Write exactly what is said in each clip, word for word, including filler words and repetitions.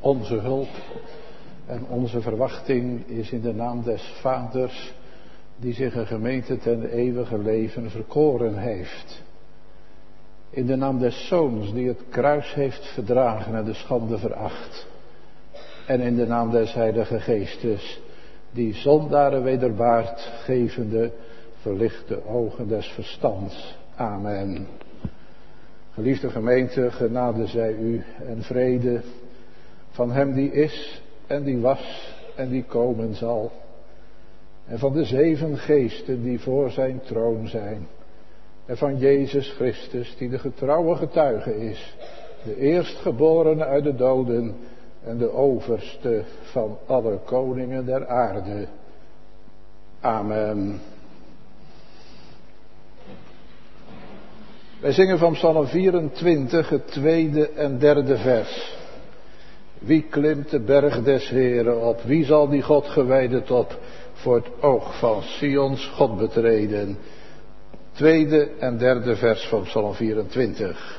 Onze hulp en onze verwachting is in de naam des Vaders, die zich een gemeente ten eeuwige leven verkoren heeft. In de naam des Zoons, die het kruis heeft verdragen en de schande veracht. En in de naam des Heilige Geestes, die zondaren wederbaart, gevende, verlicht de ogen des verstands. Amen. Geliefde gemeente, genade zij u en vrede van hem die is en die was en die komen zal. En van de zeven geesten die voor zijn troon zijn. En van Jezus Christus die de getrouwe getuige is. De eerstgeborene uit de doden en de overste van alle koningen der aarde. Amen. Wij zingen van Psalm vierentwintig het tweede en derde vers. Wie klimt de berg des Heren op? Wie zal die God gewijde top voor het oog van Sions God betreden? Tweede en derde vers van Psalm vierentwintig.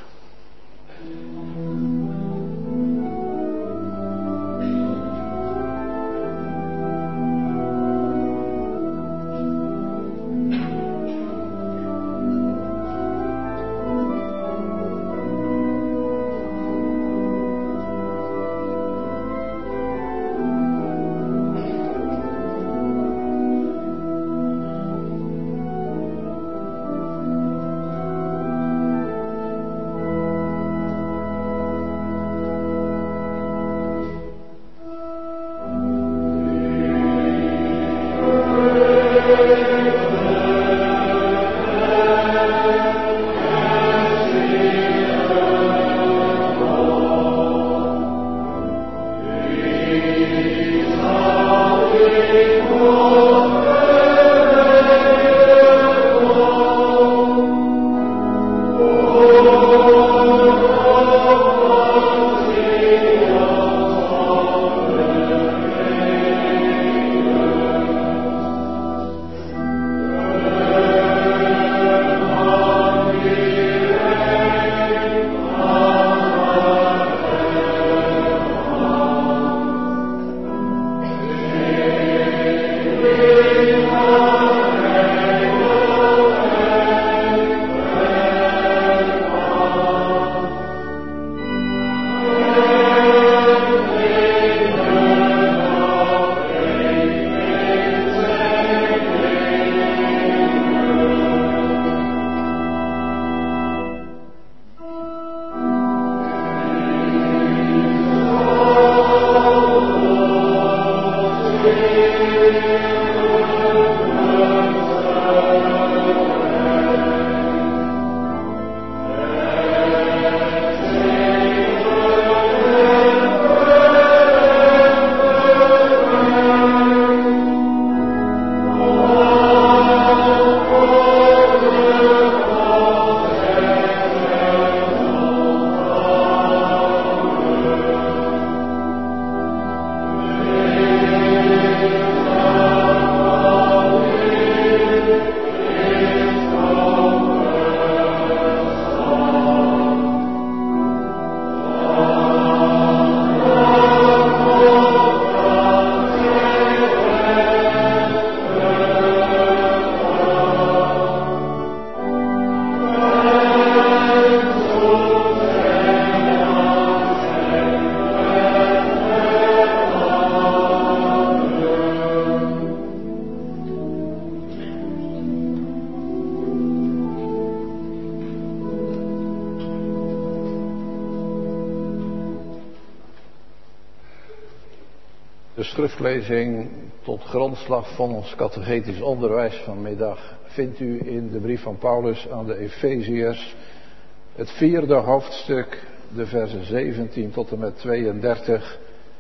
De schriftlezing tot grondslag van ons catechetisch onderwijs vanmiddag vindt u in de brief van Paulus aan de Efeziërs, het vierde hoofdstuk, de versen zeventien tot en met tweeëndertig.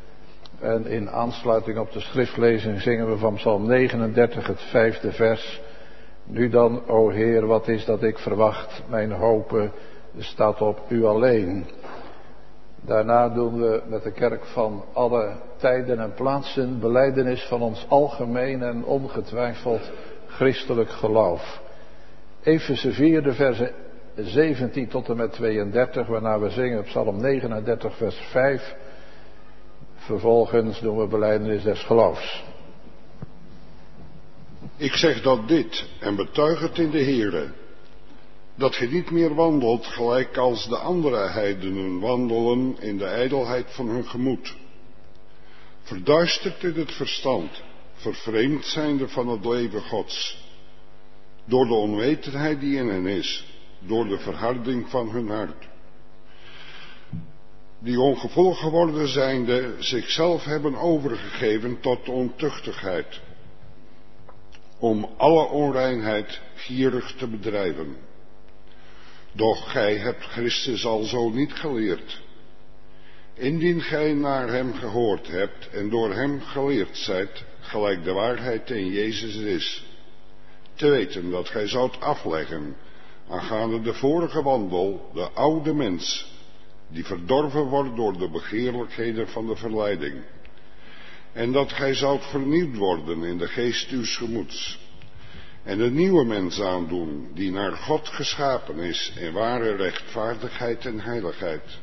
En in aansluiting op de schriftlezing zingen we van Psalm negenendertig het vijfde vers. Nu dan, o Heer, wat is dat ik verwacht? Mijn hope staat op u alleen. Daarna doen we met de kerk van alle tijden en plaatsen belijdenis van ons algemeen en ongetwijfeld christelijk geloof. Efeze vier, de versen zeventien tot en met tweeëndertig, waarna we zingen Psalm negenendertig vers vijf. Vervolgens doen we belijdenis des geloofs. Ik zeg dat dit en betuig het in de Heere, dat ge niet meer wandelt gelijk als de andere heidenen wandelen in de ijdelheid van hun gemoed. Verduisterd in het verstand, vervreemd zijnde van het leven Gods, door de onwetendheid die in hen is, door de verharding van hun hart. Die ongevoelig geworden zijnde zichzelf hebben overgegeven tot ontuchtigheid, om alle onreinheid gierig te bedrijven. Doch gij hebt Christus alzo niet geleerd. Indien gij naar hem gehoord hebt en door hem geleerd zijt, gelijk de waarheid in Jezus is, te weten dat gij zoudt afleggen, aangaande de vorige wandel, de oude mens, die verdorven wordt door de begeerlijkheden van de verleiding, en dat gij zoudt vernieuwd worden in de geest uws gemoeds, en de nieuwe mens aandoen, die naar God geschapen is in ware rechtvaardigheid en heiligheid.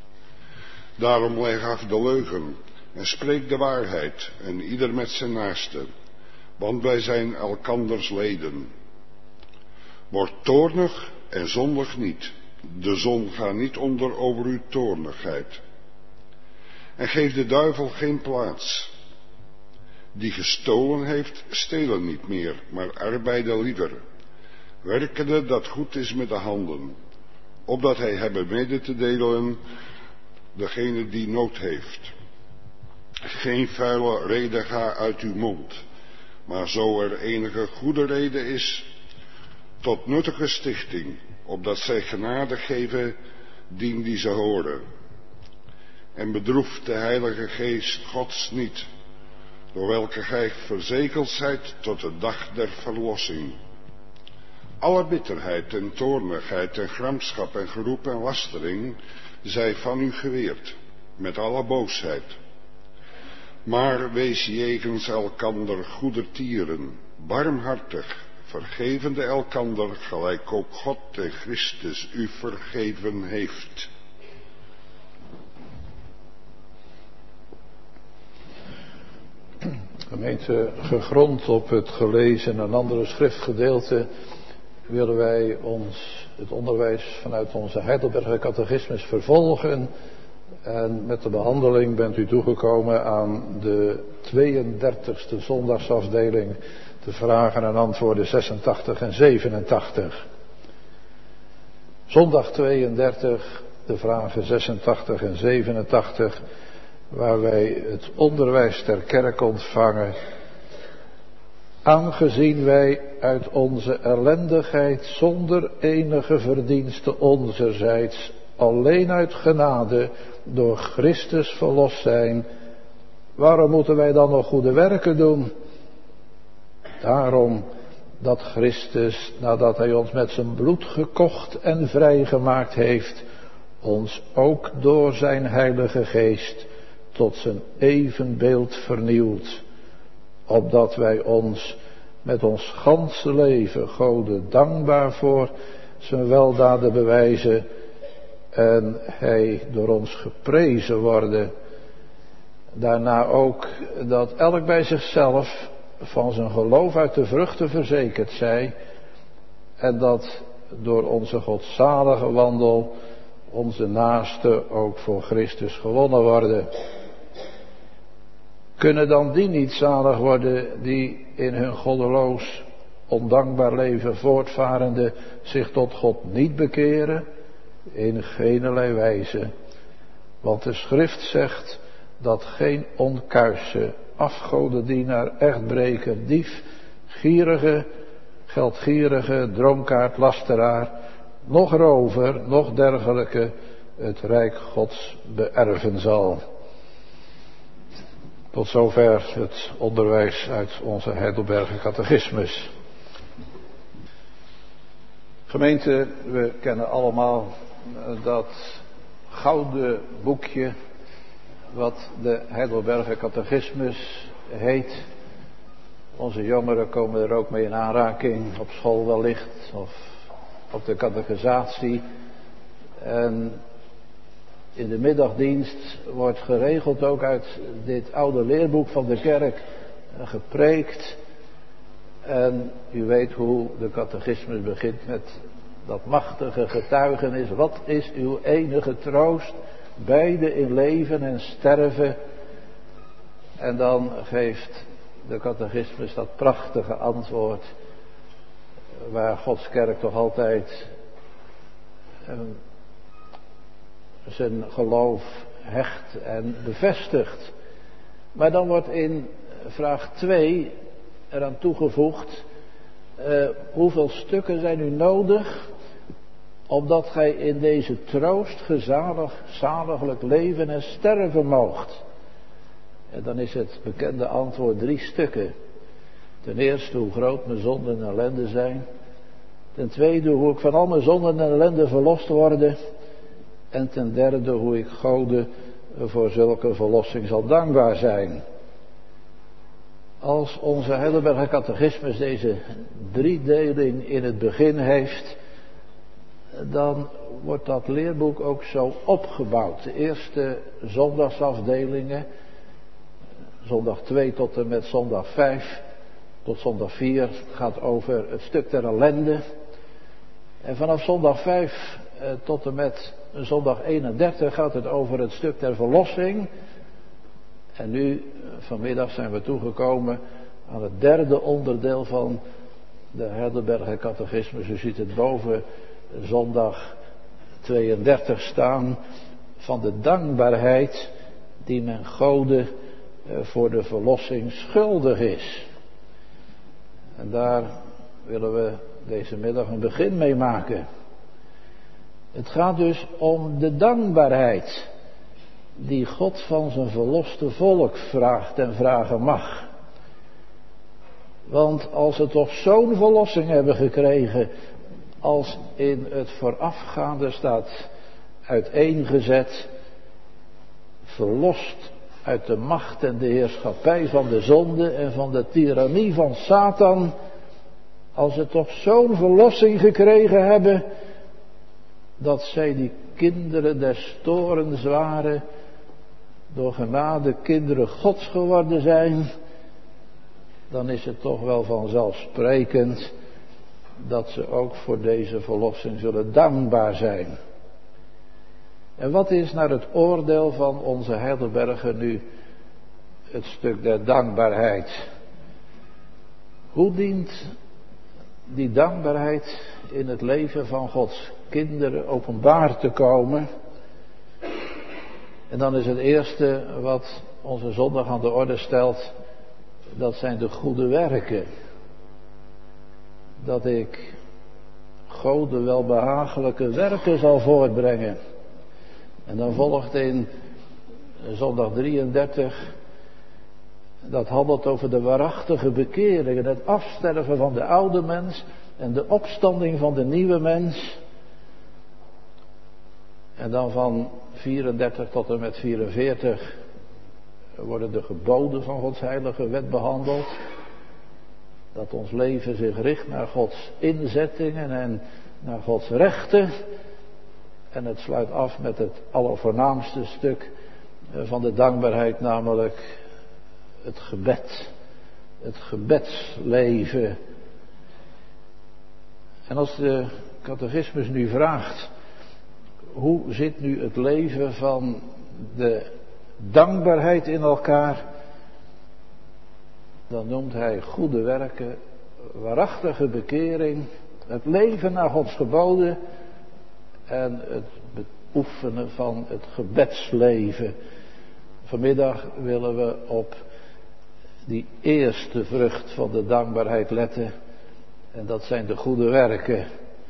Daarom leg af de leugen en spreek de waarheid, en ieder met zijn naaste, want wij zijn elkanders leden. Word toornig en zondig niet, de zon gaat niet onder over uw toornigheid. En geef de duivel geen plaats. Die gestolen heeft, stelen niet meer, maar arbeiden liever, werkende dat goed is met de handen, opdat hij hebben mede te delen degene die nood heeft. Geen vuile reden ga uit uw mond, maar zo er enige goede reden is, tot nuttige stichting, opdat zij genade geven dien die ze horen. En bedroeft de Heilige Geest Gods niet, door welke gij verzekeld zijt tot de dag der verlossing. Alle bitterheid en toornigheid en gramschap en geroep en lastering zij van u geweerd, met alle boosheid. Maar wees jegens elkander goedertieren, barmhartig, vergevende elkander, gelijk ook God en Christus u vergeven heeft. Gemeente, gegrond op het gelezen en andere schriftgedeelte willen wij ons het onderwijs vanuit onze Heidelberger catechismus vervolgen. En met de behandeling bent u toegekomen aan de tweeëndertigste zondagsafdeling, de vragen en antwoorden zesentachtig en zevenentachtig. Zondag tweeëndertig, de vragen zesentachtig en zevenentachtig, waar wij het onderwijs ter kerk ontvangen. Aangezien wij uit onze ellendigheid zonder enige verdienste onzerzijds alleen uit genade door Christus verlost zijn, waarom moeten wij dan nog goede werken doen? Daarom dat Christus, nadat hij ons met zijn bloed gekocht en vrijgemaakt heeft, ons ook door zijn Heilige Geest tot zijn evenbeeld vernieuwt, opdat wij ons met ons ganse leven Gode dankbaar voor zijn weldaden bewijzen en hij door ons geprezen worden. Daarna ook dat elk bij zichzelf van zijn geloof uit de vruchten verzekerd zij, en dat door onze godzalige wandel onze naasten ook voor Christus gewonnen worden. Kunnen dan die niet zalig worden die in hun goddeloos, ondankbaar leven voortvarende zich tot God niet bekeren? In geenerlei wijze. Want de schrift zegt dat geen onkuise, afgodendienaar, echtbreker, dief, gierige, geldgierige, dronkaard, lasteraar, noch rover, noch dergelijke het rijk Gods beërven zal. Tot zover het onderwijs uit onze Heidelberger catechismus. Gemeente, we kennen allemaal dat gouden boekje wat de Heidelberger catechismus heet. Onze jongeren komen er ook mee in aanraking, op school wellicht, of op de catechisatie. En in de middagdienst wordt geregeld ook uit dit oude leerboek van de kerk gepreekt. En u weet hoe de catechismus begint met dat machtige getuigenis. Wat is uw enige troost? Beide in leven en sterven. En dan geeft de catechismus dat prachtige antwoord, waar Gods kerk toch altijd uh, zijn geloof hecht en bevestigt. Maar dan wordt in vraag twee eraan toegevoegd, uh, hoeveel stukken zijn u nodig, opdat gij in deze troost gezalig, zaliglijk leven en sterven moogt? En dan is het bekende antwoord drie stukken. Ten eerste hoe groot mijn zonden en ellende zijn. Ten tweede hoe ik van al mijn zonden en ellende verlost worde. En ten derde hoe ik Gode voor zulke verlossing zal dankbaar zijn. Als onze Heidelberger catechismus deze driedeling in het begin heeft, dan wordt dat leerboek ook zo opgebouwd. De eerste zondagsafdelingen, zondag twee tot en met zondag vijf, tot zondag vier gaat over het stuk der ellende. En vanaf zondag vijf eh, tot en met zondag eenendertig gaat het over het stuk der verlossing. En nu, vanmiddag zijn we toegekomen aan het derde onderdeel van de Heidelberger catechismus. U ziet het boven zondag tweeëndertig staan, van de dankbaarheid die men Gode voor de verlossing schuldig is. En daar willen we deze middag een begin mee maken. Het gaat dus om de dankbaarheid die God van zijn verloste volk vraagt en vragen mag. Want als ze toch zo'n verlossing hebben gekregen, als in het voorafgaande staat uiteengezet, verlost uit de macht en de heerschappij van de zonde en van de tirannie van Satan, als ze toch zo'n verlossing gekregen hebben, dat zij die kinderen des toorns waren, door genade kinderen Gods geworden zijn, dan is het toch wel vanzelfsprekend dat ze ook voor deze verlossing zullen dankbaar zijn. En wat is naar het oordeel van onze Heidelberger nu het stuk der dankbaarheid? Hoe dient die dankbaarheid in het leven van Gods kinderen openbaar te komen? En dan is het eerste wat onze zondag aan de orde stelt, dat zijn de goede werken. Dat ik Gode welbehagelijke werken zal voortbrengen. En dan volgt in zondag drieëndertig, dat handelt over de waarachtige bekering en het afsterven van de oude mens en de opstanding van de nieuwe mens. En dan van vierendertig tot en met vierenveertig worden de geboden van Gods heilige wet behandeld. Dat ons leven zich richt naar Gods inzettingen en naar Gods rechten. En het sluit af met het allervoornaamste stuk van de dankbaarheid, namelijk het gebed. Het gebedsleven. En als de catechismus nu vraagt, hoe zit nu het leven van de dankbaarheid in elkaar? Dan noemt hij goede werken, waarachtige bekering, het leven naar Gods geboden en het beoefenen van het gebedsleven. Vanmiddag willen we op die eerste vrucht van de dankbaarheid letten. En dat zijn de goede werken.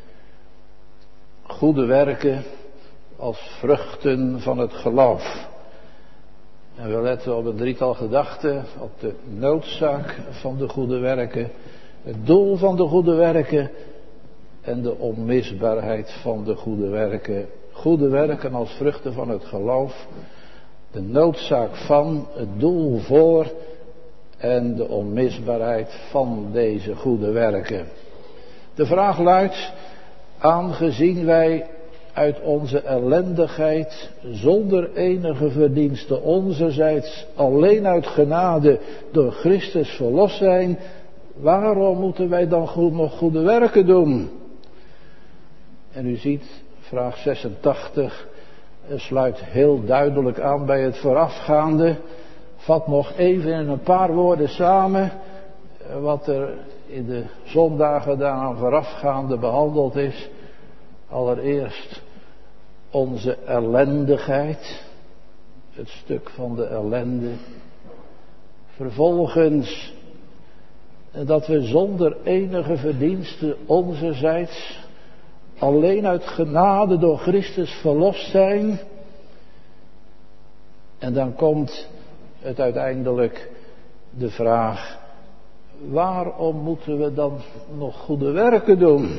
Goede werken als vruchten van het geloof. En we letten op een drietal gedachten, op de noodzaak van de goede werken, het doel van de goede werken en de onmisbaarheid van de goede werken. Goede werken als vruchten van het geloof, de noodzaak van, het doel voor en de onmisbaarheid van deze goede werken. De vraag luidt, aangezien wij uit onze ellendigheid, zonder enige verdienste onzerzijds, alleen uit genade door Christus verlost zijn, waarom moeten wij dan goed, nog goede werken doen? En u ziet, vraag zesentachtig sluit heel duidelijk aan bij het voorafgaande. Vat nog even in een paar woorden samen wat er in de zondagen daaraan voorafgaande behandeld is. Allereerst onze ellendigheid, het stuk van de ellende. Vervolgens dat we zonder enige verdienste onzerzijds, alleen uit genade door Christus verlost zijn. En dan komt het uiteindelijk de vraag, waarom moeten we dan nog goede werken doen?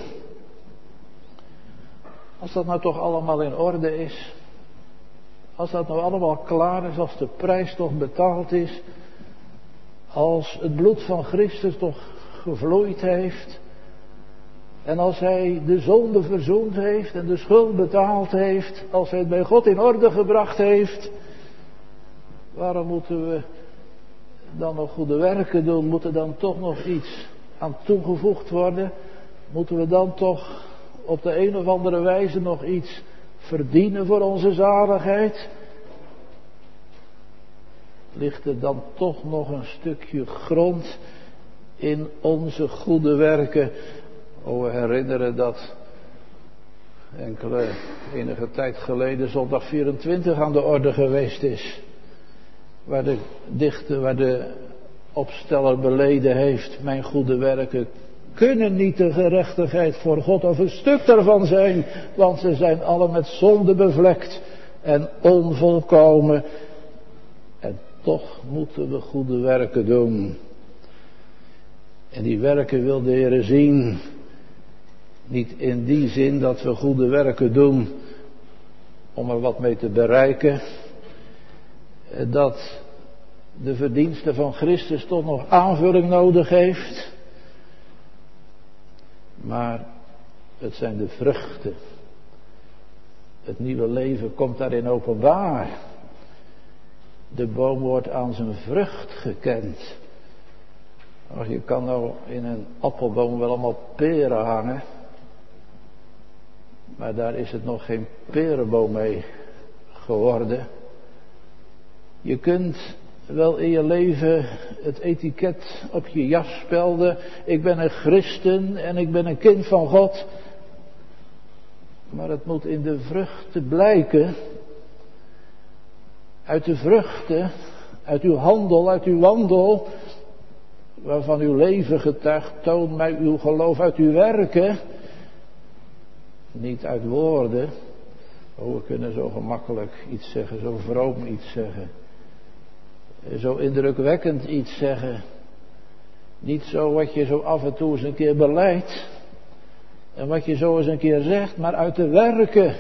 Als dat nou toch allemaal in orde is, als dat nou allemaal klaar is, als de prijs toch betaald is, als het bloed van Christus toch gevloeid heeft, en als hij de zonde verzoend heeft en de schuld betaald heeft, als hij het bij God in orde gebracht heeft, waarom moeten we dan nog goede werken doen? Moet er dan toch nog iets aan toegevoegd worden? Moeten we dan toch op de een of andere wijze nog iets verdienen voor onze zaligheid? Ligt er dan toch nog een stukje grond in onze goede werken? Oh, we herinneren dat enkele, enige tijd geleden zondag vierentwintig aan de orde geweest is. Waar de dichter, waar de opsteller beleden heeft, mijn goede werken kunnen niet de gerechtigheid voor God of een stuk daarvan zijn, want ze zijn alle met zonde bevlekt en onvolkomen. En toch moeten we goede werken doen. En die werken wil de Heer zien. Niet in die zin dat we goede werken doen om er wat mee te bereiken. Dat de verdienste van Christus toch nog aanvulling nodig heeft. Maar het zijn de vruchten. Het nieuwe leven komt daarin openbaar. De boom wordt aan zijn vrucht gekend. Och, je kan nou in een appelboom wel allemaal peren hangen. Maar daar is het nog geen perenboom mee geworden. Je kunt wel in je leven het etiket op je jas spelden. Ik ben een christen en ik ben een kind van God. Maar het moet in de vruchten blijken. Uit de vruchten, uit uw handel, uit uw wandel, waarvan uw leven getuigt, toon mij uw geloof uit uw werken. Niet uit woorden. Oh, we kunnen zo gemakkelijk iets zeggen, zo vroom iets zeggen. Zo indrukwekkend iets zeggen. Niet zo wat je zo af en toe eens een keer beleidt. En wat je zo eens een keer zegt, maar uit de werken.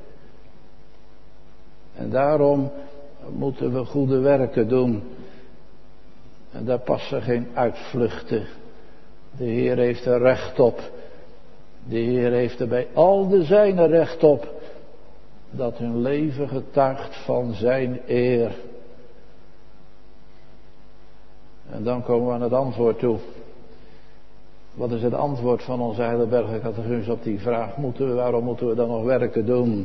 En daarom moeten we goede werken doen. En daar passen geen uitvluchten. De Heer heeft er recht op. De Heer heeft er bij al de zijnen recht op. Dat hun leven getuigt van zijn eer. En dan komen we aan het antwoord toe. Wat is het antwoord van onze Heidelberger Catechismus op die vraag? Moeten we, waarom moeten we dan nog werken doen?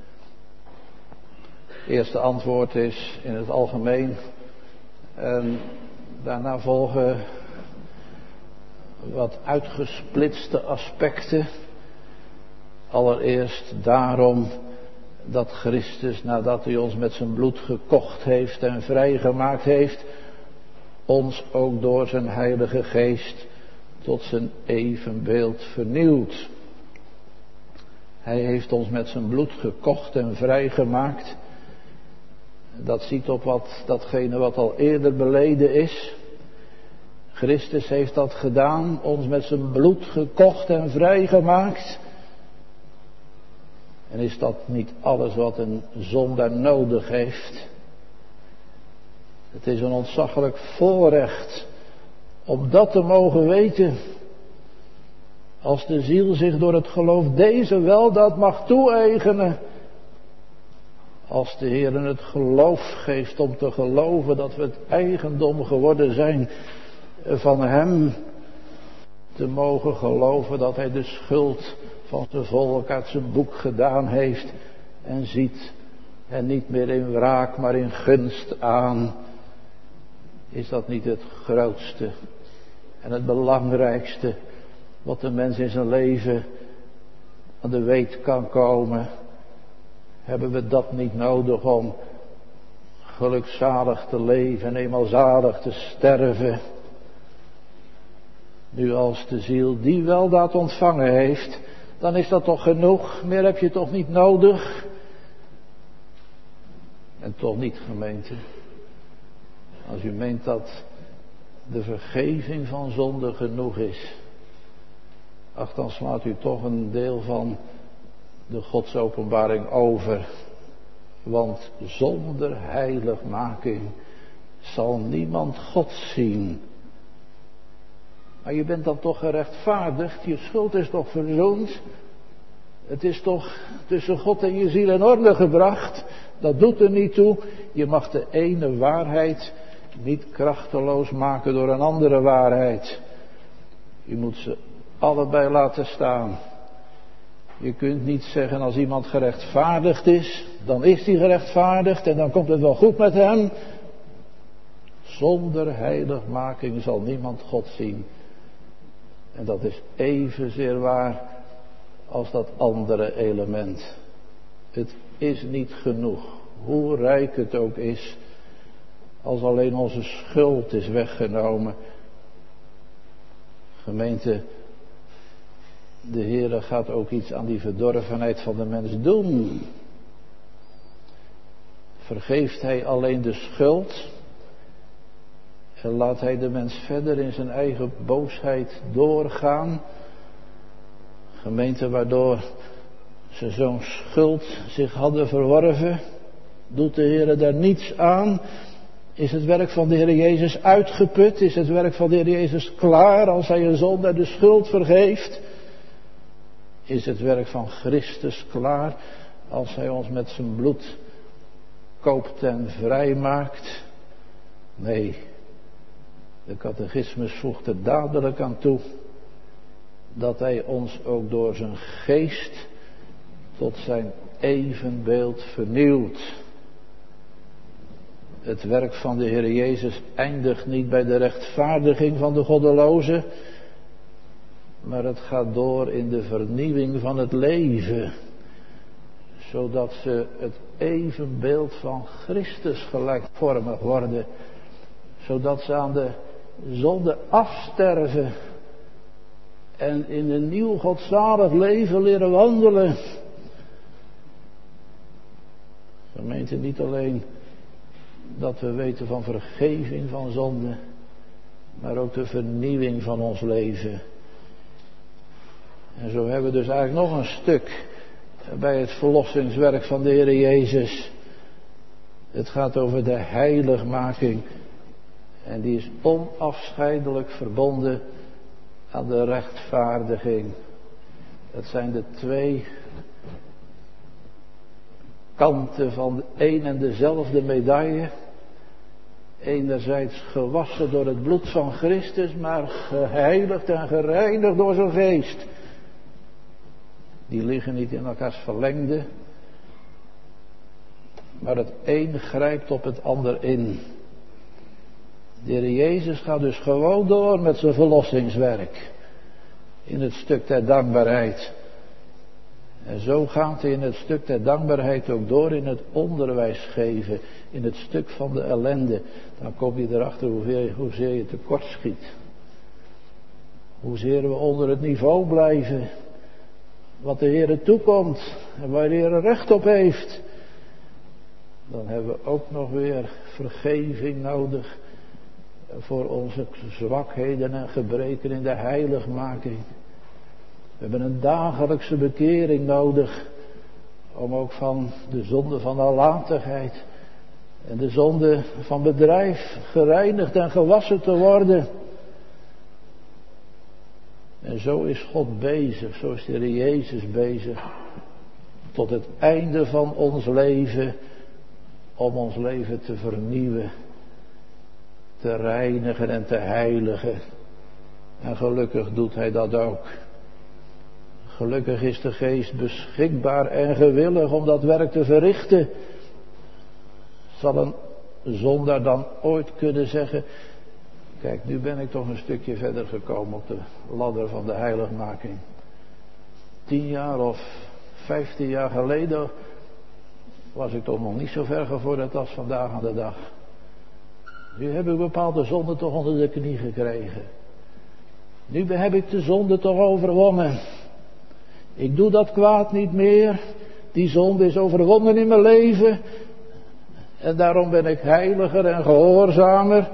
Het eerste antwoord is in het algemeen. En daarna volgen wat uitgesplitste aspecten. Allereerst daarom dat Christus, nadat hij ons met zijn bloed gekocht heeft en vrijgemaakt heeft, ons ook door zijn Heilige Geest tot zijn evenbeeld vernieuwt. Hij heeft ons met zijn bloed gekocht en vrijgemaakt. Dat ziet op wat, datgene wat al eerder beleden is. Christus heeft dat gedaan, ons met zijn bloed gekocht en vrijgemaakt. En is dat niet alles wat een zondaar nodig heeft? Het is een ontzaglijk voorrecht om dat te mogen weten. Als de ziel zich door het geloof deze weldaad mag toe-eigenen. Als de Heer het geloof geeft om te geloven dat we het eigendom geworden zijn van Hem. Te mogen geloven dat Hij de schuld van zijn volk uit zijn boek gedaan heeft. En ziet hen niet meer in wraak, maar in gunst aan. Is dat niet het grootste en het belangrijkste wat de mens in zijn leven aan de weet kan komen? Hebben we dat niet nodig om gelukzalig te leven en eenmaal zalig te sterven? Nu als de ziel die weldaad ontvangen heeft, dan is dat toch genoeg? Meer heb je toch niet nodig? En toch niet, gemeente. Als u meent dat de vergeving van zonde genoeg is, ach, dan slaat u toch een deel van de godsopenbaring over. Want zonder heiligmaking zal niemand God zien. Maar je bent dan toch gerechtvaardigd, je schuld is toch verzoend. Het is toch tussen God en je ziel in orde gebracht. Dat doet er niet toe. Je mag de ene waarheid niet krachteloos maken door een andere waarheid. Je moet ze allebei laten staan. Je kunt niet zeggen als iemand gerechtvaardigd is, dan is hij gerechtvaardigd en dan komt het wel goed met hem. Zonder heiligmaking zal niemand God zien. En dat is evenzeer waar als dat andere element. Het is niet genoeg, hoe rijk het ook is, als alleen onze schuld is weggenomen. Gemeente, de Heere gaat ook iets aan die verdorvenheid van de mens doen. Vergeeft Hij alleen de schuld en laat Hij de mens verder in zijn eigen boosheid doorgaan. Gemeente, waardoor ze zo'n schuld zich hadden verworven, doet de Heere daar niets aan. Is het werk van de Heer Jezus uitgeput? Is het werk van de Heer Jezus klaar als Hij een zondaar de schuld vergeeft? Is het werk van Christus klaar als Hij ons met zijn bloed koopt en vrijmaakt? Nee, de catechismus voegt er dadelijk aan toe dat Hij ons ook door zijn geest tot zijn evenbeeld vernieuwt. Het werk van de Heer Jezus eindigt niet bij de rechtvaardiging van de goddelozen, maar het gaat door in de vernieuwing van het leven, zodat ze het evenbeeld van Christus gelijkvormig worden, zodat ze aan de zonde afsterven en in een nieuw godzalig leven leren wandelen. Gemeente, niet alleen dat we weten van vergeving van zonde, maar ook de vernieuwing van ons leven. En zo hebben we dus eigenlijk nog een stuk bij het verlossingswerk van de Heer Jezus. Het gaat over de heiligmaking. En die is onafscheidelijk verbonden aan de rechtvaardiging. Dat zijn de twee kanten van de een en dezelfde medaille. Enerzijds gewassen door het bloed van Christus, maar geheiligd en gereinigd door zijn geest. Die liggen niet in elkaars verlengde, maar het een grijpt op het ander in. De Heer Jezus gaat dus gewoon door met zijn verlossingswerk in het stuk der dankbaarheid. En zo gaat hij in het stuk der dankbaarheid ook door in het onderwijs geven, in het stuk van de ellende. Dan kom je erachter hoezeer, hoezeer je tekort schiet. Hoezeer we onder het niveau blijven wat de Heer toekomt en waar de Heer recht op heeft. Dan hebben we ook nog weer vergeving nodig voor onze zwakheden en gebreken in de heiligmaking. We hebben een dagelijkse bekering nodig om ook van de zonde van nalatigheid en de zonde van bedrijf gereinigd en gewassen te worden. En zo is God bezig, zo is de Heer Jezus bezig, tot het einde van ons leven, om ons leven te vernieuwen, te reinigen en te heiligen. En gelukkig doet Hij dat ook. Gelukkig is de Geest beschikbaar en gewillig om dat werk te verrichten. Zal een zondaar dan ooit kunnen zeggen, kijk, nu ben ik toch een stukje verder gekomen op de ladder van de heiligmaking. Tien jaar of vijftien jaar geleden was ik toch nog niet zo ver gevorderd als vandaag aan de dag. Nu heb ik bepaalde zonden toch onder de knie gekregen. Nu heb ik de zonde toch overwonnen. Ik doe dat kwaad niet meer. Die zonde is overwonnen in mijn leven. En daarom ben ik heiliger en gehoorzamer.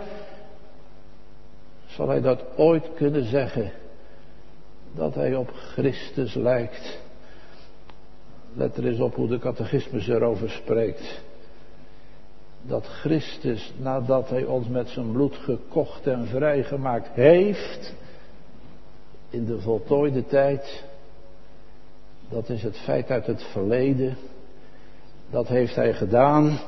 Zal hij dat ooit kunnen zeggen? Dat hij op Christus lijkt. Let er eens op hoe de catechismus erover spreekt. Dat Christus, nadat hij ons met zijn bloed gekocht en vrijgemaakt heeft, in de voltooide tijd, dat is het feit uit het verleden, dat heeft hij gedaan,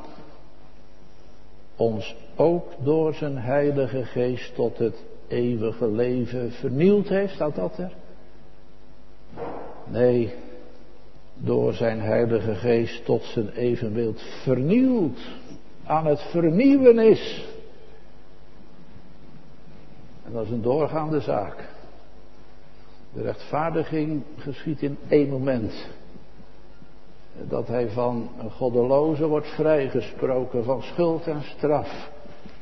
ons ook door zijn heilige geest tot het eeuwige leven vernieuwd heeft, staat dat er? Nee, door zijn heilige geest tot zijn evenbeeld vernieuwd, aan het vernieuwen is. En dat is een doorgaande zaak. De rechtvaardiging geschiedt in één moment. Dat hij van een goddeloze wordt vrijgesproken van schuld en straf.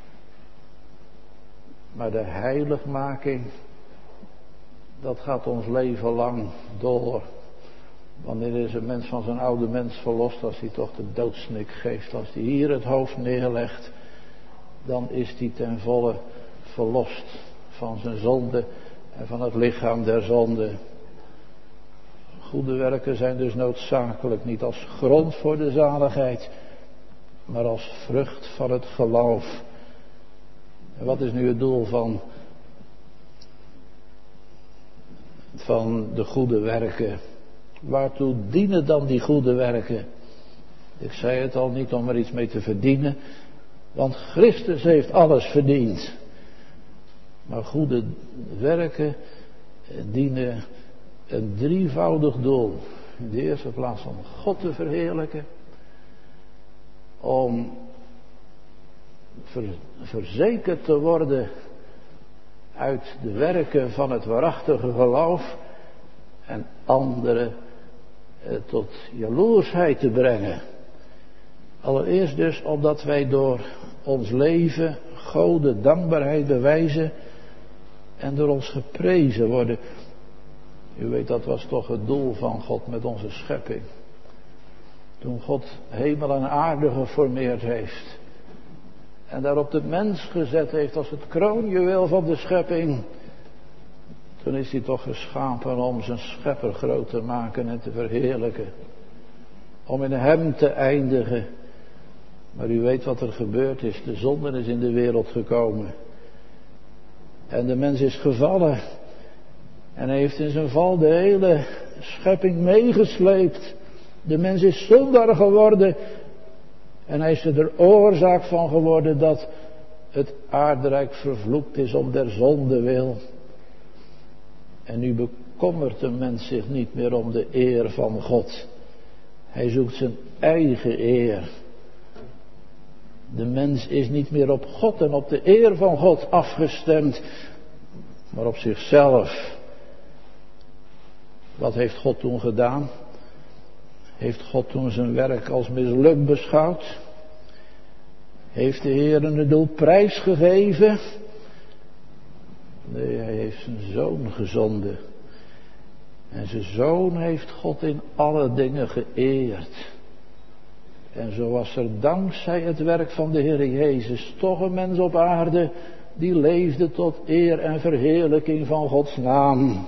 Maar de heiligmaking, dat gaat ons leven lang door. Wanneer is een mens van zijn oude mens verlost, als hij toch de doodsnik geeft, als hij hier het hoofd neerlegt, dan is hij ten volle verlost van zijn zonde en van het lichaam der zonde. Goede werken zijn dus noodzakelijk niet als grond voor de zaligheid, maar als vrucht van het geloof. En wat is nu het doel van, van de goede werken? Waartoe dienen dan die goede werken? Ik zei het al, niet om er iets mee te verdienen, want Christus heeft alles verdiend. Maar goede werken dienen een drievoudig doel. In de eerste plaats om God te verheerlijken, om ver, verzekerd te worden uit de werken van het waarachtige geloof en anderen eh, tot jaloersheid te brengen. Allereerst dus omdat wij door ons leven God de dankbaarheid bewijzen en door ons geprezen worden. U weet, dat was toch het doel van God met onze schepping. Toen God hemel en aarde geformeerd heeft en daarop de mens gezet heeft als het kroonjuweel van de schepping, toen is hij toch geschapen om zijn schepper groot te maken en te verheerlijken. Om in hem te eindigen. Maar u weet wat er gebeurd is. De zonde is in de wereld gekomen. En de mens is gevallen. En hij heeft in zijn val de hele schepping meegesleept. De mens is zondaar geworden. En hij is er oorzaak van geworden dat het aardrijk vervloekt is om der zonde wil. En nu bekommert de mens zich niet meer om de eer van God. Hij zoekt zijn eigen eer. De mens is niet meer op God en op de eer van God afgestemd, maar op zichzelf. Wat heeft God toen gedaan? Heeft God toen zijn werk als mislukt beschouwd? Heeft de Heer een doel prijsgegeven? Nee, hij heeft zijn zoon gezonden. En zijn zoon heeft God in alle dingen geëerd. En zo was er dankzij het werk van de Heer Jezus toch een mens op aarde die leefde tot eer en verheerlijking van Gods naam.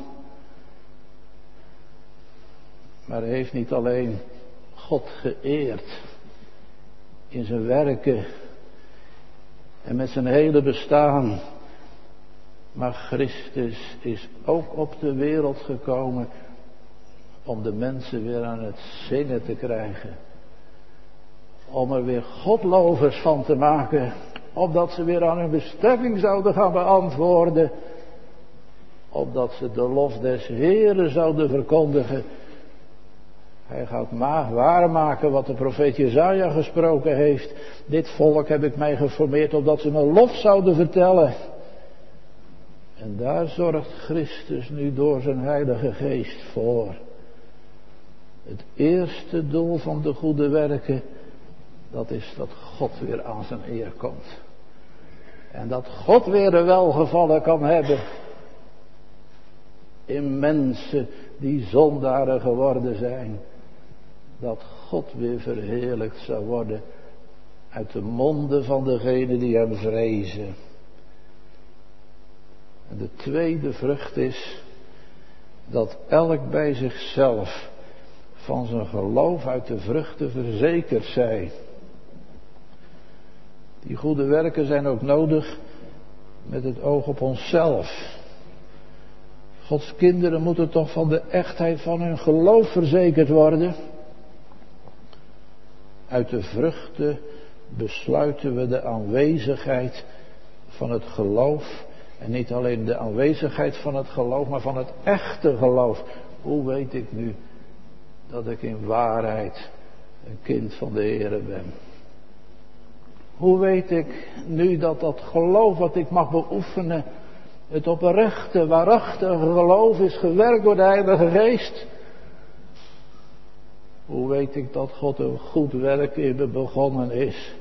Maar hij heeft niet alleen God geëerd in zijn werken en met zijn hele bestaan. Maar Christus is ook op de wereld gekomen om de mensen weer aan het zingen te krijgen. Om er weer godlovers van te maken. Opdat ze weer aan hun bestemming zouden gaan beantwoorden. Opdat ze de lof des Heeren zouden verkondigen. Hij gaat waarmaken wat de profeet Jesaja gesproken heeft. Dit volk heb ik mij geformeerd opdat ze mijn lof zouden vertellen. En daar zorgt Christus nu door zijn Heilige Geest voor. Het eerste doel van de goede werken, dat is dat God weer aan zijn eer komt. En dat God weer een welgevallen kan hebben in mensen die zondaren geworden zijn. Dat God weer verheerlijkt zou worden uit de monden van degenen die hem vrezen. En de tweede vrucht is dat elk bij zichzelf van zijn geloof uit de vruchten verzekerd zij. Die goede werken zijn ook nodig met het oog op onszelf. Gods kinderen moeten toch van de echtheid van hun geloof verzekerd worden. Uit de vruchten besluiten we de aanwezigheid van het geloof. En niet alleen de aanwezigheid van het geloof, maar van het echte geloof. Hoe weet ik nu dat ik in waarheid een kind van de Heere ben? Hoe weet ik nu dat dat geloof wat ik mag beoefenen, het oprechte, waarachtige geloof is gewerkt door de Heilige Geest? Hoe weet ik dat God een goed werk in me begonnen is?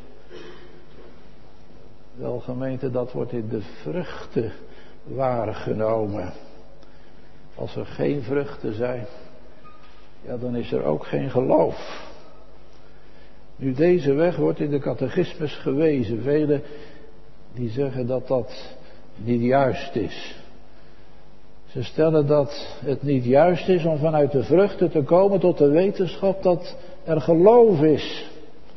Wel gemeente, dat wordt in de vruchten waargenomen. Als er geen vruchten zijn, ja, dan is er ook geen geloof. Nu, deze weg wordt in de catechismus gewezen. Velen die zeggen dat dat niet juist is. Ze stellen dat het niet juist is om vanuit de vruchten te komen tot de wetenschap dat er geloof is.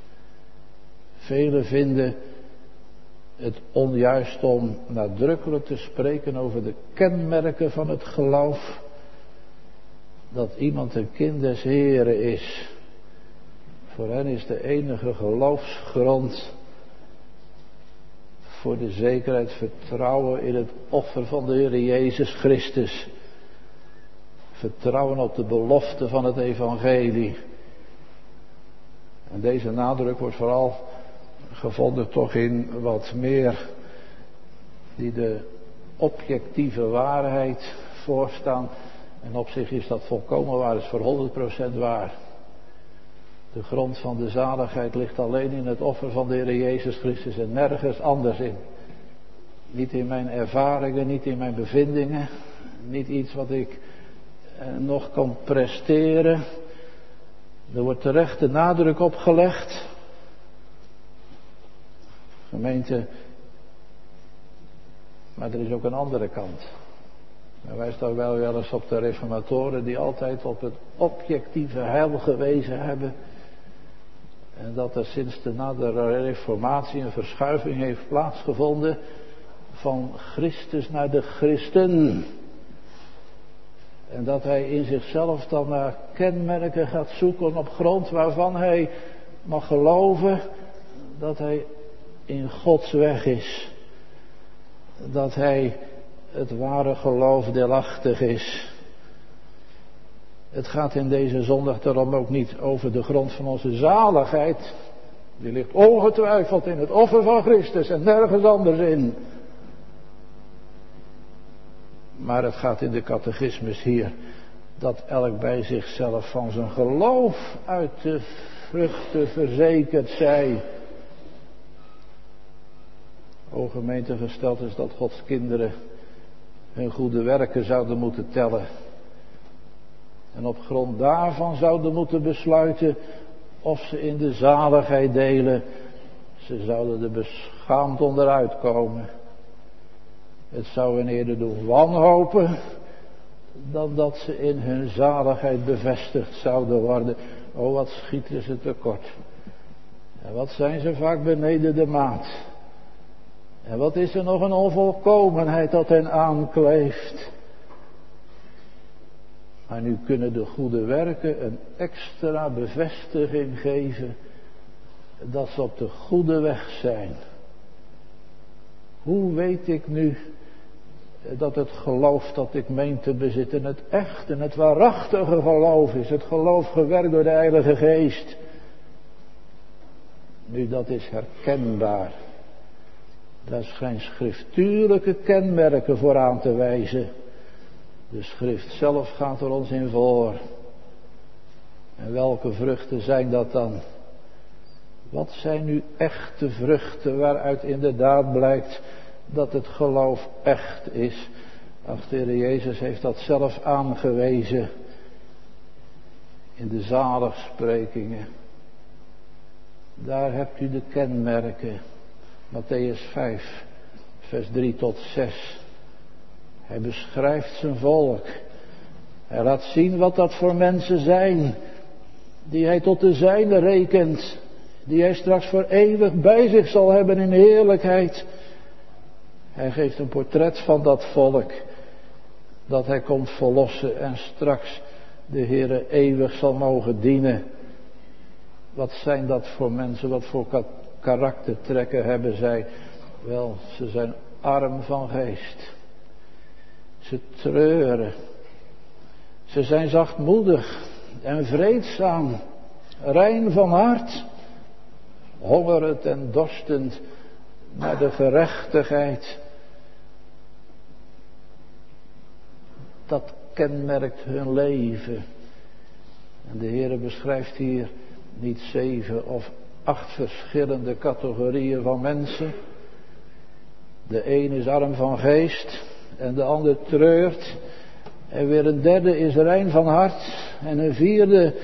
Velen vinden het onjuist om nadrukkelijk te spreken over de kenmerken van het geloof. Dat iemand een kind des Heren is. Voor hen is de enige geloofsgrond voor de zekerheid vertrouwen in het offer van de Heer Jezus Christus. Vertrouwen op de belofte van het evangelie. En deze nadruk wordt vooral gevonden toch in wat meer die de objectieve waarheid voorstaan. En op zich is dat volkomen waar, is voor honderd procent waar. De grond van de zaligheid ligt alleen in het offer van de Heer Jezus Christus en nergens anders in. Niet in mijn ervaringen, niet in mijn bevindingen, niet iets wat ik eh, nog kan presteren. Er wordt terecht de nadruk op gelegd. Gemeente, maar er is ook een andere kant. Men wijst daar wel wel eens op de reformatoren die altijd op het objectieve heil gewezen hebben. En dat er sinds de nadere reformatie een verschuiving heeft plaatsgevonden van Christus naar de christen. En dat hij in zichzelf dan naar kenmerken gaat zoeken op grond waarvan hij mag geloven dat hij in Gods weg is. Dat hij het ware geloof deelachtig is. Het gaat in deze zondag daarom ook niet over de grond van onze zaligheid. Die ligt ongetwijfeld in het offer van Christus en nergens anders in. Maar het gaat in de catechismus hier dat elk bij zichzelf van zijn geloof uit de vruchten verzekerd zij. O gemeente, gesteld is dat Gods kinderen hun goede werken zouden moeten tellen. En op grond daarvan zouden moeten besluiten of ze in de zaligheid delen. Ze zouden er beschaamd onderuit komen. Het zou hen eerder doen wanhopen dan dat ze in hun zaligheid bevestigd zouden worden. O, wat schieten ze tekort. En wat zijn ze vaak beneden de maat. En wat is er nog een onvolkomenheid dat hen aankleeft. Maar nu kunnen de goede werken een extra bevestiging geven dat ze op de goede weg zijn. Hoe weet ik nu dat het geloof dat ik meen te bezitten het echte, het waarachtige geloof is, het geloof gewerkt door de Heilige Geest? Nu, dat is herkenbaar. Daar zijn schriftuurlijke kenmerken voor aan te wijzen. De schrift zelf gaat er ons in voor. En welke vruchten zijn dat dan? Wat zijn nu echte vruchten waaruit inderdaad blijkt dat het geloof echt is? Ach, de Heer Jezus heeft dat zelf aangewezen in de zaligsprekingen. Daar hebt u de kenmerken. Mattheüs vijf, vers drie tot zes. Hij beschrijft zijn volk. Hij laat zien wat dat voor mensen zijn, die hij tot de zijne rekent, die hij straks voor eeuwig bij zich zal hebben in heerlijkheid. Hij geeft een portret van dat volk, dat hij komt verlossen en straks de Heere eeuwig zal mogen dienen. Wat zijn dat voor mensen, wat voor karaktertrekken hebben zij? Wel, ze zijn arm van geest. Ze treuren. Ze zijn zachtmoedig en vreedzaam, rein van hart, hongerend en dorstend naar de gerechtigheid. Dat kenmerkt hun leven. En de Heere beschrijft hier niet zeven of acht verschillende categorieën van mensen. De een is arm van geest en de ander treurt. En weer een derde is rein van hart. En een vierde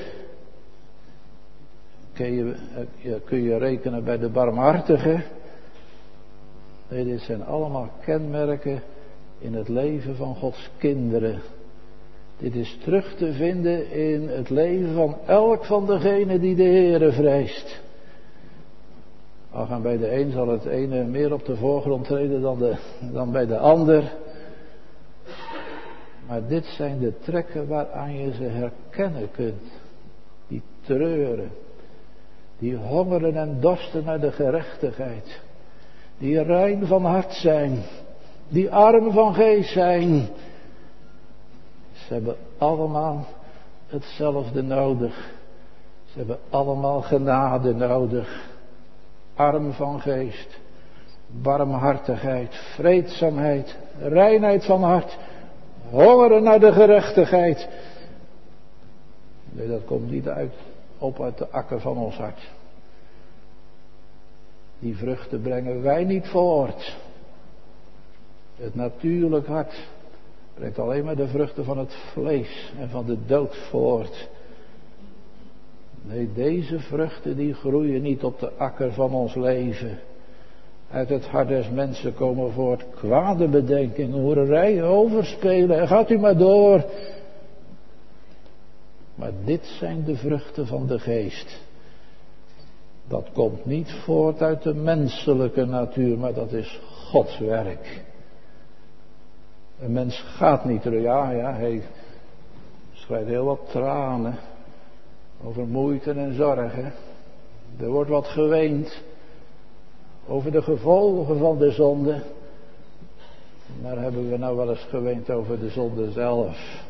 kun je, kun je rekenen bij de barmhartigen. Nee, dit zijn allemaal kenmerken in het leven van Gods kinderen. Dit is terug te vinden in het leven van elk van degenen die de Heere vreest. Ach, en bij de een zal het ene meer op de voorgrond treden dan, de, dan bij de ander. Maar dit zijn de trekken waaraan je ze herkennen kunt. Die treuren. Die hongeren en dorsten naar de gerechtigheid. Die rein van hart zijn. Die arm van geest zijn. Ze hebben allemaal hetzelfde nodig. Ze hebben allemaal genade nodig. Arm van geest. Barmhartigheid. Vreedzaamheid. Reinheid van hart. Hongeren naar de gerechtigheid. Nee, dat komt niet uit, op uit de akker van ons hart. Die vruchten brengen wij niet voort. Het natuurlijk hart brengt alleen maar de vruchten van het vlees en van de dood voort. Nee, deze vruchten die groeien niet op de akker van ons leven. Uit het hart des mensen komen voort kwade bedenkingen, hoererijen, overspelen en gaat u maar door. Maar dit zijn de vruchten van de geest. Dat komt niet voort uit de menselijke natuur, maar dat is Gods werk. Een mens gaat niet terug. Ja, ja, hij schrijft heel wat tranen over moeite en zorgen. Er wordt wat geweend over de gevolgen van de zonde. Maar hebben we nou wel eens geweend over de zonde zelf?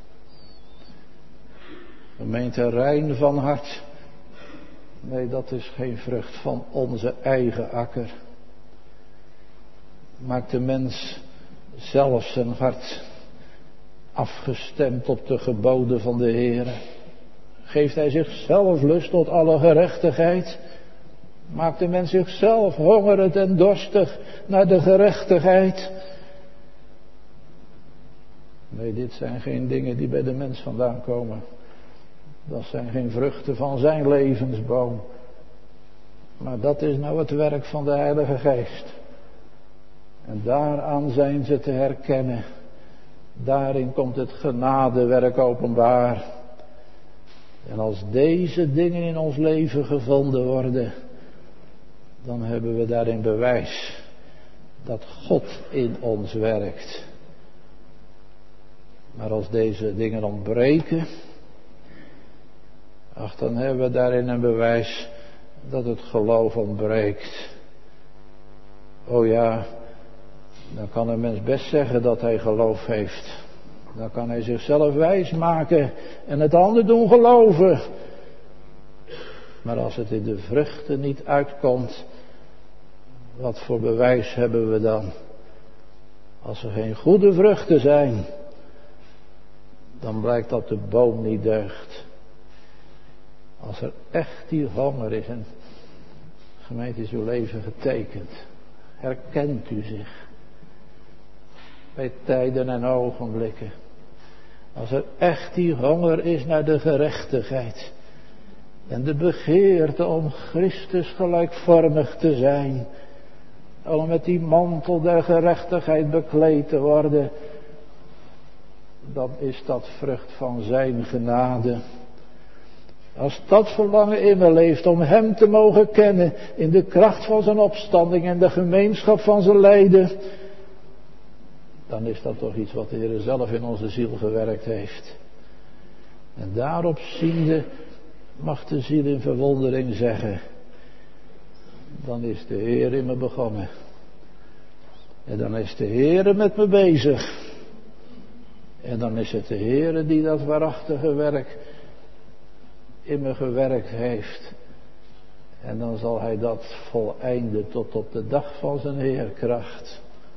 Gemeente rein van hart. Nee, dat is geen vrucht van onze eigen akker. Maakt de mens zelf zijn hart afgestemd op de geboden van de Heere? Geeft hij zichzelf lust tot alle gerechtigheid? Maakt de mens zichzelf hongerend en dorstig naar de gerechtigheid? Nee, dit zijn geen dingen die bij de mens vandaan komen. Dat zijn geen vruchten van zijn levensboom. Maar dat is nou het werk van de Heilige Geest. En daaraan zijn ze te herkennen. Daarin komt het genadewerk openbaar. En als deze dingen in ons leven gevonden worden, dan hebben we daarin bewijs dat God in ons werkt. Maar als deze dingen ontbreken, ach, dan hebben we daarin een bewijs dat het geloof ontbreekt. Oh ja, dan kan een mens best zeggen dat hij geloof heeft. Dan kan hij zichzelf wijs maken en het ander doen geloven. Maar als het in de vruchten niet uitkomt, wat voor bewijs hebben we dan? Als er geen goede vruchten zijn, dan blijkt dat de boom niet deugt. Als er echt die honger is, en gemeente is uw leven getekend, herkent u zich bij tijden en ogenblikken. Als er echt die honger is naar de gerechtigheid en de begeerte om Christus gelijkvormig te zijn, om met die mantel der gerechtigheid bekleed te worden, dan is dat vrucht van zijn genade. Als dat verlangen in me leeft om hem te mogen kennen in de kracht van zijn opstanding en de gemeenschap van zijn lijden, dan is dat toch iets wat de Heer zelf in onze ziel gewerkt heeft. En daarop ziende mag de ziel in verwondering zeggen, dan is de Heer in me begonnen. En dan is de Heer met me bezig. En dan is het de Heer die dat waarachtige werk in me gewerkt heeft. En dan zal hij dat voleinden tot op de dag van zijn Heerkracht.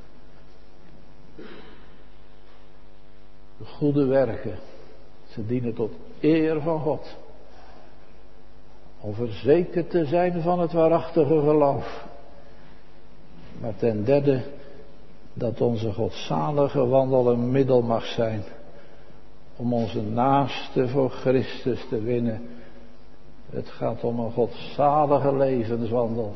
De goede werken, ze dienen tot eer van God. Om verzekerd te zijn van het waarachtige geloof. Maar ten derde, dat onze godzalige wandel een middel mag zijn om onze naaste voor Christus te winnen. Het gaat om een godzalige levenswandel.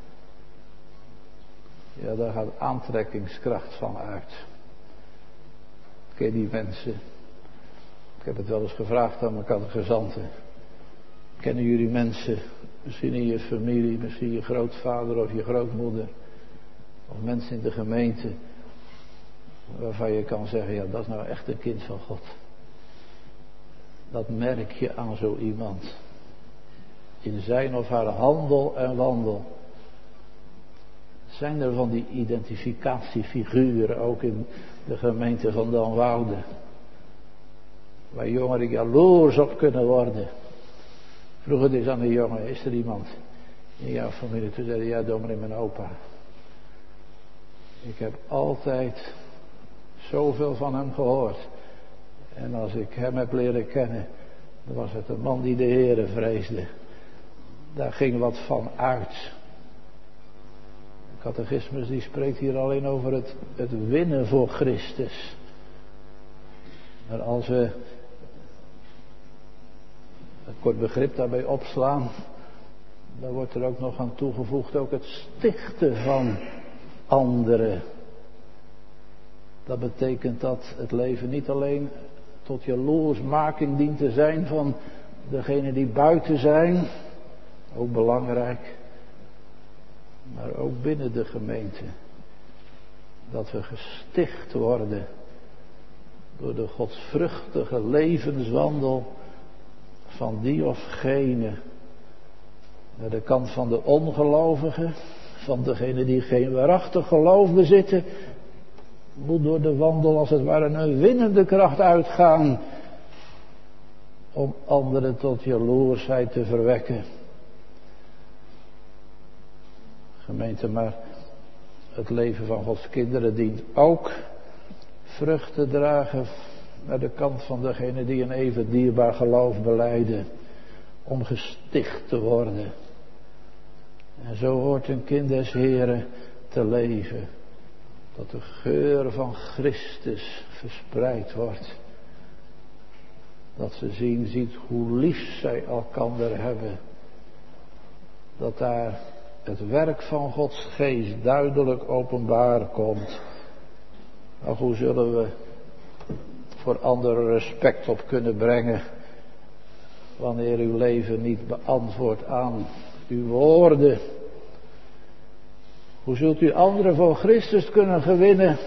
Ja, daar gaat aantrekkingskracht van uit. Ken die mensen? Ik heb het wel eens gevraagd aan mijn catechizanten. Kennen jullie mensen, misschien in je familie, misschien je grootvader of je grootmoeder, of mensen in de gemeente, waarvan je kan zeggen, ja, dat is nou echt een kind van God. Dat merk je aan zo iemand. In zijn of haar handel en wandel. Zijn er van die identificatiefiguren ook in de gemeente van Dan Woude, waar jongeren jaloers op kunnen worden. Vroeger is aan een jongen, is er iemand in jouw familie? Toen zei hij, ja, dominee, mijn opa. Ik heb altijd zoveel van hem gehoord. En als ik hem heb leren kennen, dan was het een man die de Heere vreesde. Daar ging wat van uit. De catechismus die spreekt hier alleen over het, het winnen voor Christus. Maar als we een kort begrip daarbij opslaan, dan wordt er ook nog aan toegevoegd ook het stichten van anderen. Dat betekent dat het leven niet alleen tot jaloersmaking dient te zijn van degenen die buiten zijn, ook belangrijk, maar ook binnen de gemeente. Dat we gesticht worden door de godsvruchtige levenswandel van die of gene. Naar de kant van de ongelovigen, van degenen die geen waarachtig geloof bezitten, moet door de wandel als het ware een winnende kracht uitgaan om anderen tot jaloersheid te verwekken. Gemeente, maar het leven van Gods kinderen dient ook vrucht te dragen naar de kant van degenen die een even dierbaar geloof belijden, om gesticht te worden. En zo hoort een kind des Heren te leven, dat de geur van Christus verspreid wordt. Dat ze zien, ziet hoe lief zij elkander hebben. Dat daar het werk van Gods geest duidelijk openbaar komt. Maar hoe zullen we voor anderen respect op kunnen brengen wanneer uw leven niet beantwoordt aan uw woorden? Hoe zult u anderen voor Christus kunnen gewinnen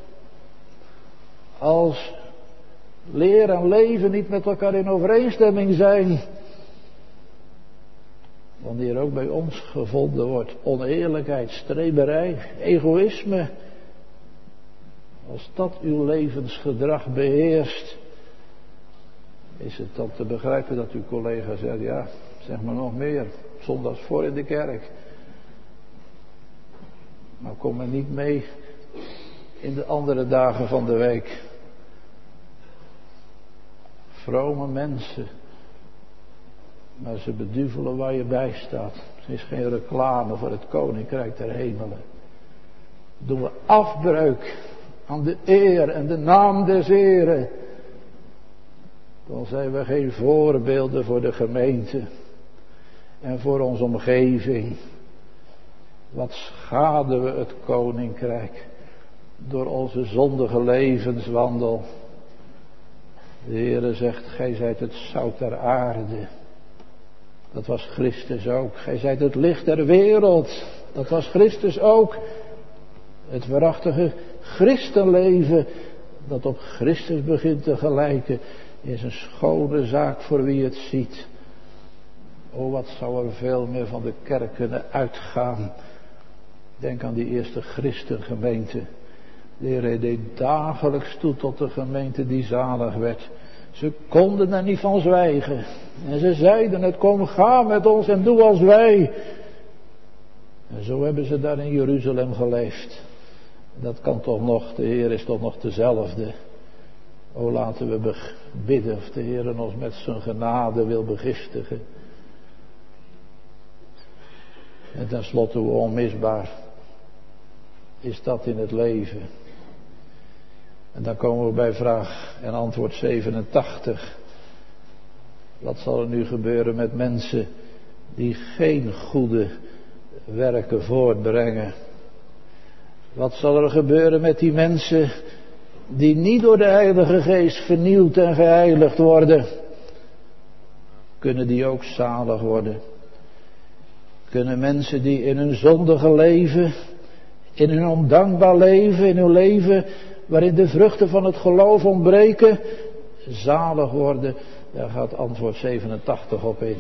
als leer en leven niet met elkaar in overeenstemming zijn? Wanneer ook bij ons gevonden wordt oneerlijkheid, streberij, egoïsme. Als dat uw levensgedrag beheerst, is het dan te begrijpen dat uw collega zegt, ja, zeg maar nog meer, zondags voor in de kerk. Maar kom maar niet mee in de andere dagen van de week. Vrome mensen, maar ze beduvelen waar je bij staat. Er is geen reclame voor het koninkrijk der hemelen. Doen we afbreuk aan de eer en de naam des Heren, dan zijn we geen voorbeelden voor de gemeente en voor onze omgeving. Wat schaden we het koninkrijk door onze zondige levenswandel. De Heere zegt, gij zijt het zout der aarde. Dat was Christus ook. Gij zijt het licht der wereld. Dat was Christus ook. Het waarachtige christenleven dat op Christus begint te gelijken, is een schone zaak voor wie het ziet. O, wat zou er veel meer van de kerk kunnen uitgaan. Denk aan die eerste christengemeente. De Heer deed dagelijks toe tot de gemeente die zalig werd. Ze konden er niet van zwijgen. En ze zeiden, het kom, ga met ons en doe als wij. En zo hebben ze daar in Jeruzalem geleefd. Dat kan toch nog, de Heer is toch nog dezelfde. O, laten we bidden of de Heer ons met zijn genade wil begiftigen. En tenslotte, hoe onmisbaar is dat in het leven. En dan komen we bij vraag en antwoord zevenentachtig. Wat zal er nu gebeuren met mensen die geen goede werken voortbrengen? Wat zal er gebeuren met die mensen die niet door de Heilige Geest vernieuwd en geheiligd worden? Kunnen die ook zalig worden? Kunnen mensen die in hun zondige leven, in hun ondankbaar leven, in hun leven waarin de vruchten van het geloof ontbreken, zalig worden? Daar gaat antwoord zevenentachtig op in.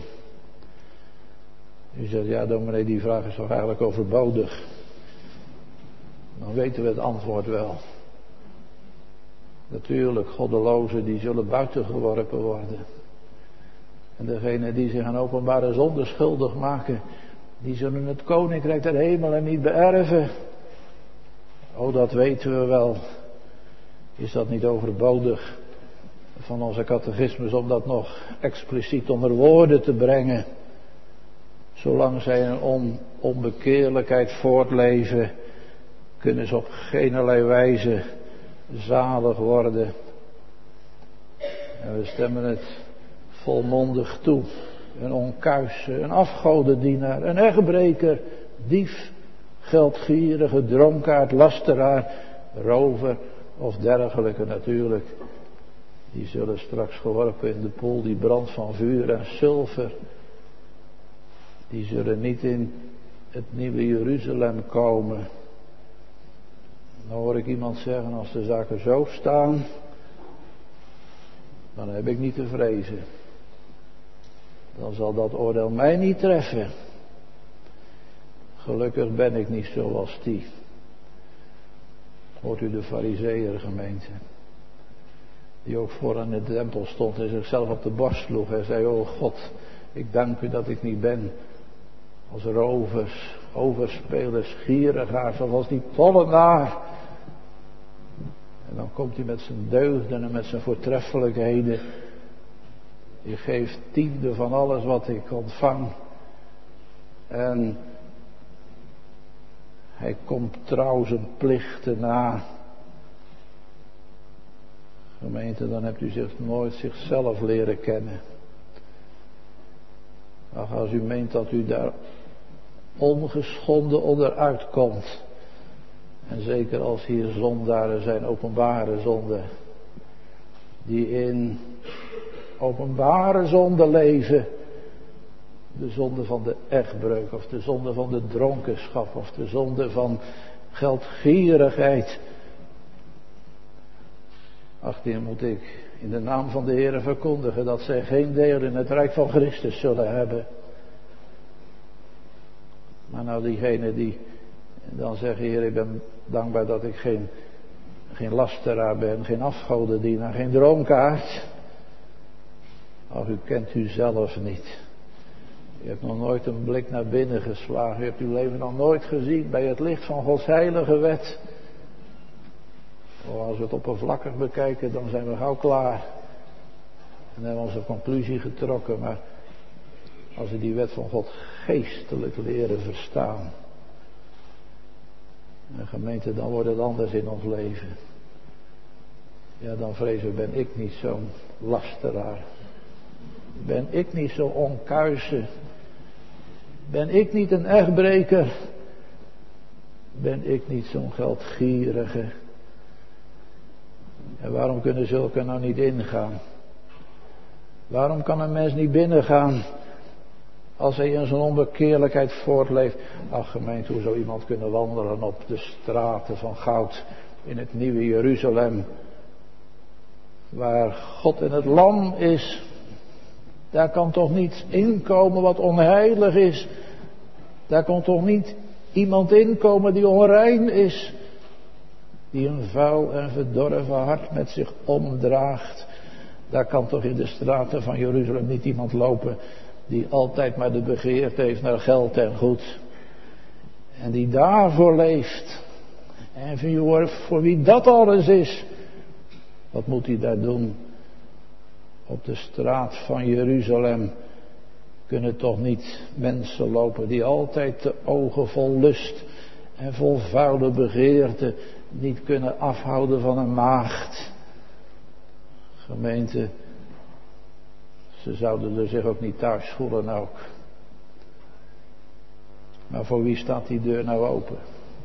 U zegt, ja dominee, die vraag is toch eigenlijk overbodig. Dan weten we het antwoord wel. Natuurlijk, goddelozen die zullen buitengeworpen worden. En degenen die zich aan openbare zonde schuldig maken, die zullen het koninkrijk der hemelen niet beërven. Oh, dat weten we wel. Is dat niet overbodig van onze catechismus om dat nog expliciet onder woorden te brengen? Zolang zij in on, onbekeerlijkheid voortleven, kunnen ze op geenerlei wijze zalig worden. En we stemmen het volmondig toe. Een onkuise, een afgodendienaar, een echtbreker, dief, geldgierige, dronkaard, lasteraar, rover of dergelijke natuurlijk. Die zullen straks geworpen in de poel die brandt van vuur en zilver. Die zullen niet in het nieuwe Jeruzalem komen. Dan hoor ik iemand zeggen, als de zaken zo staan, dan heb ik niet te vrezen. Dan zal dat oordeel mij niet treffen. Gelukkig ben ik niet zoals die. Hoort u de Farizeeër gemeente, die ook voor aan de tempel stond en zichzelf op de borst sloeg en zei, oh God, ik dank u dat ik niet ben als rovers, overspelers, gierigaars of als die tollenaar. En dan komt hij met zijn deugden en met zijn voortreffelijkheden. Je geeft tiende van alles wat ik ontvang. En hij komt trouw zijn plichten na. Gemeente, dan hebt u zich nooit zichzelf leren kennen. Ach, als u meent dat u daar ongeschonden onderuit komt. En zeker als hier zondaren zijn, openbare zonden. Die in openbare zonde leven. de zonde van de echtbreuk, of de zonde van de dronkenschap, of de zonde van geldgierigheid. Achttien moet ik in de naam van de Heere verkondigen dat zij geen deel in het rijk van Christus zullen hebben. Maar nou diegenen die dan zeggen, Heer, ik ben dankbaar dat ik geen, geen lasteraar ben, geen afgodendienaar, geen dronkaard. Ach, u kent u zelf niet. U hebt nog nooit een blik naar binnen geslagen. U hebt uw leven nog nooit gezien bij het licht van Gods heilige wet. Oh, als we het oppervlakkig bekijken, dan zijn we gauw klaar. En hebben onze conclusie getrokken. Maar als we die wet van God geestelijk leren verstaan. En gemeente, dan wordt het anders in ons leven. Ja, dan vrezen we, ben ik niet zo'n lasteraar. Ben ik niet zo onkuise. Ben ik niet een echtbreker. Ben ik niet zo'n geldgierige. En waarom kunnen zulke nou niet ingaan? Waarom kan een mens niet binnengaan als hij in zijn onbekeerlijkheid voortleeft? Ach gemeente, hoe zou iemand kunnen wandelen op de straten van goud in het nieuwe Jeruzalem, waar God en het Lam is? Daar kan toch niets inkomen wat onheilig is? Daar kan toch niet iemand inkomen die onrein is? Die een vuil en verdorven hart met zich omdraagt. Daar kan toch in de straten van Jeruzalem niet iemand lopen die altijd maar de begeerte heeft naar geld en goed. En die daarvoor leeft. En voor, voor wie dat alles is, wat moet hij daar doen? Op de straat van Jeruzalem kunnen toch niet mensen lopen die altijd de ogen vol lust en vol vuile begeerte niet kunnen afhouden van een maagd. Gemeente, ze zouden er zich ook niet thuis voelen ook. Maar voor wie staat die deur nou open?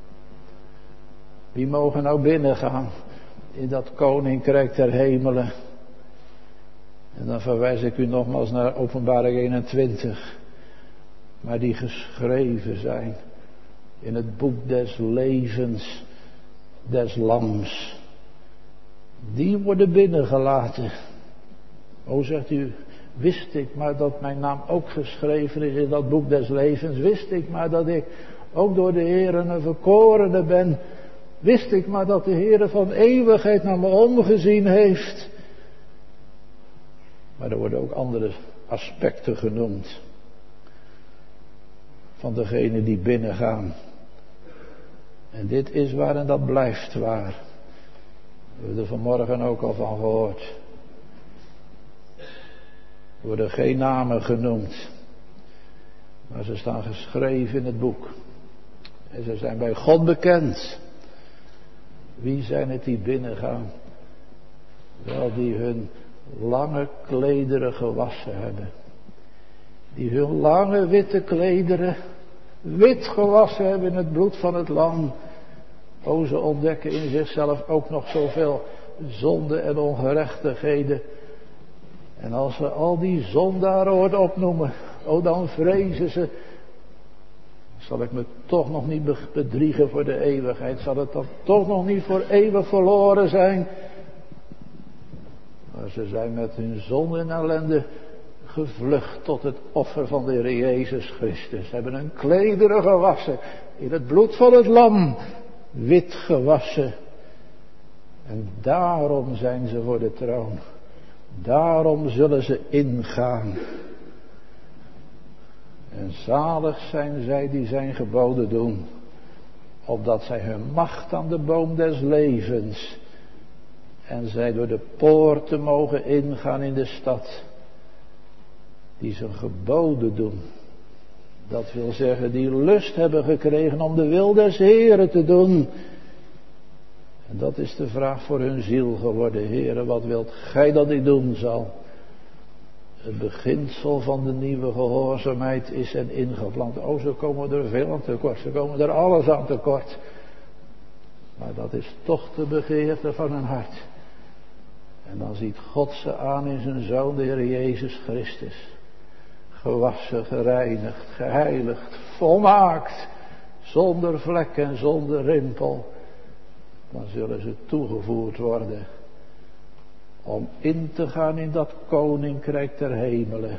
Wie mogen nou binnengaan in dat koninkrijk der hemelen? En dan verwijs ik u nogmaals naar Openbaring eenentwintig. Maar die geschreven zijn in het boek des levens des Lams. Die worden binnengelaten. O, zegt u, wist ik maar dat mijn naam ook geschreven is in dat boek des levens. Wist ik maar dat ik ook door de Heer een verkorene ben. Wist ik maar dat de Heer van eeuwigheid naar me omgezien heeft. Maar er worden ook andere aspecten genoemd. Van degenen die binnengaan. En dit is waar en dat blijft waar. We hebben er vanmorgen ook al van gehoord. Er worden geen namen genoemd. Maar ze staan geschreven in het boek. En ze zijn bij God bekend. Wie zijn het die binnengaan? Wel, die hun lange klederen gewassen hebben. Die hun lange witte klederen wit gewassen hebben in het bloed van het lam. O, ze ontdekken in zichzelf ook nog zoveel zonde en ongerechtigheden. En als ze al die zondaren hoort opnoemen, o, dan vrezen ze. Zal ik me toch nog niet bedriegen voor de eeuwigheid? Zal het dan toch nog niet voor eeuwig verloren zijn? Maar ze zijn met hun zonde en ellende gevlucht tot het offer van de Heer Jezus Christus. Ze hebben hun klederen gewassen in het bloed van het lam. Wit gewassen. En daarom zijn ze voor de troon. Daarom zullen ze ingaan. En zalig zijn zij die zijn geboden doen. Opdat zij hun macht aan de boom des levens. En zij door de poorten mogen ingaan in de stad. Die zijn geboden doen. Dat wil zeggen die lust hebben gekregen om de wil des Heren te doen. En dat is de vraag voor hun ziel geworden. Heren, wat wilt gij dat ik doen zal? Het beginsel van de nieuwe gehoorzaamheid is en ingeplant. Oh, ze komen er veel aan tekort. Ze komen er alles aan tekort. Maar dat is toch de begeerte van hun hart. En dan ziet God ze aan in zijn Zoon, de Heer Jezus Christus. gewassen, gereinigd, geheiligd, volmaakt, zonder vlek en zonder rimpel, dan zullen ze toegevoerd worden om in te gaan in dat koninkrijk der hemelen.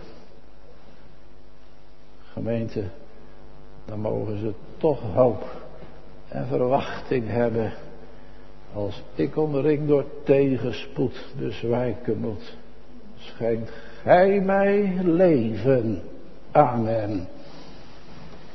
Gemeente, dan mogen ze toch hoop en verwachting hebben als ik omringd door tegenspoed dus wijken moet. Schenkt gij mij leven. Amen.